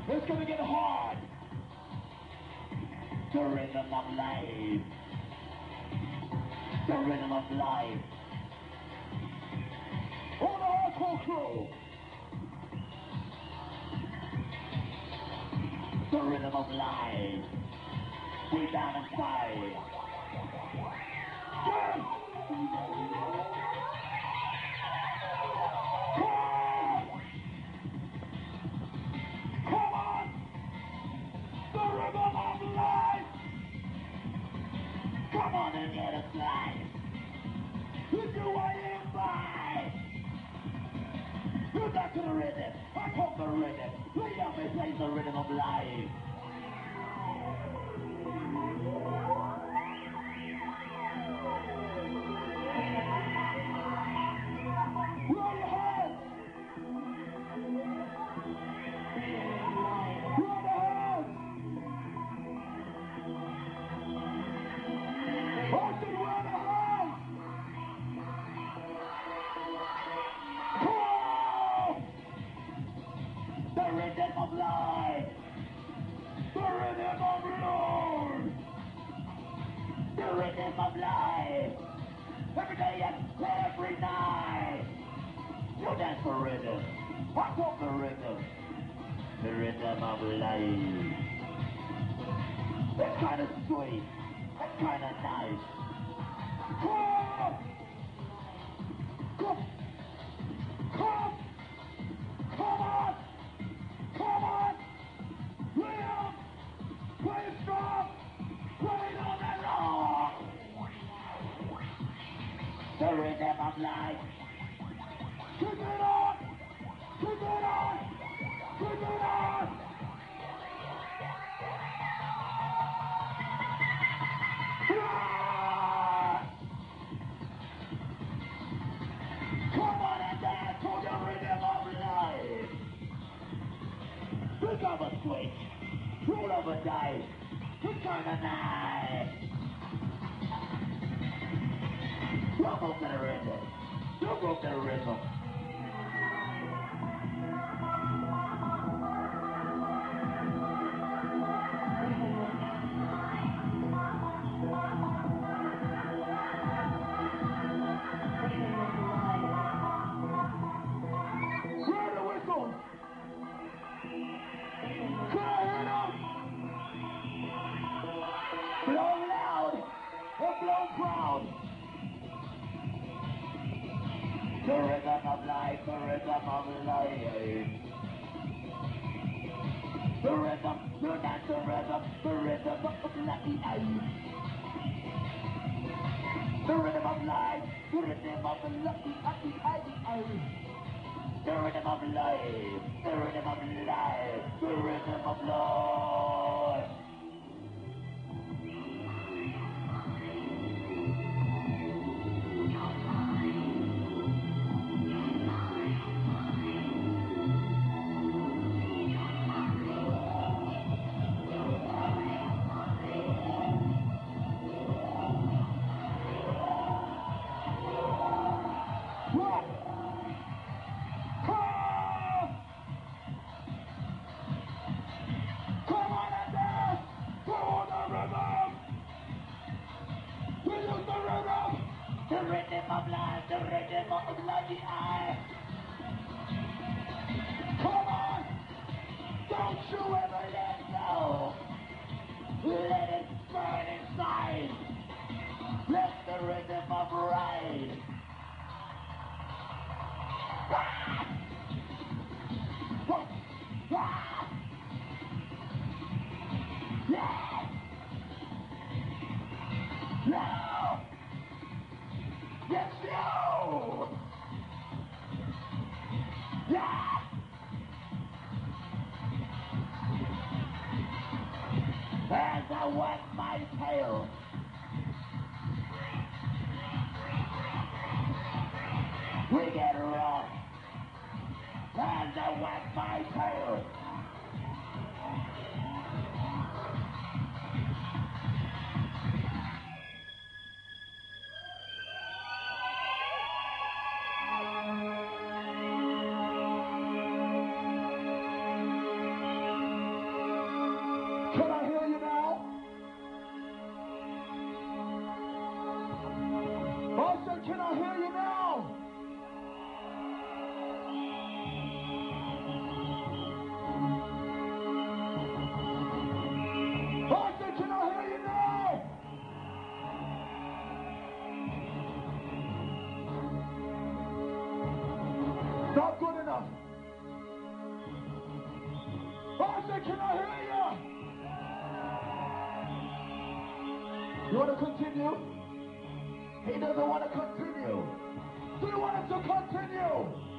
It's gonna get hard. The rhythm of life. The rhythm of life. All the hardcore crew. The rhythm of life. We down inside. Yes! Come on! The rhythm of life! Come on and let us life! Look at what you buy! You're back to the rhythm! I call the rhythm! We help me play the rhythm of life! Roll your hands! Roll your hands! Austin, roll your hands! Come! The rhythm of life! The rhythm of Lord! The rhythm of life! Every day and every night! You dance the rhythm! I want the rhythm! The rhythm of life! It's kinda sweet! It's kinda nice! Come! Come! Come! Come on! Come on! Play up! Play it strong! Play it on and on! The rhythm of life! Keep it on! Keep it on! Keep it on! Ah! Come on and dance to the rhythm of life! Pick up a switch! Roll up a dice! Turn the knife! You broke the rhythm! You broke the rhythm! Blow the whistle! Can I hear them? Blow loud and blow proud! The rhythm of life, the rhythm of life! The rhythm, you dance the rhythm of life! The rhythm of life, the rhythm of life! The rhythm of life, the rhythm of life, the rhythm of life! What? Come! Come on and dance! Go on the rhythm! We use the rhythm! The rhythm of life, the rhythm of life! Come on! Don't you ever let go! Let it burn inside! Let the rhythm of ride! Yeah! No! Yes, no! Yeah! As I wag my tail, we get rough. As I wag my tail, Can I hear you now? I said, can I hear you now? I said, can I hear you now? Not good enough. I said, can I hear you? You want to continue? He doesn't want to continue. Do you want us to continue?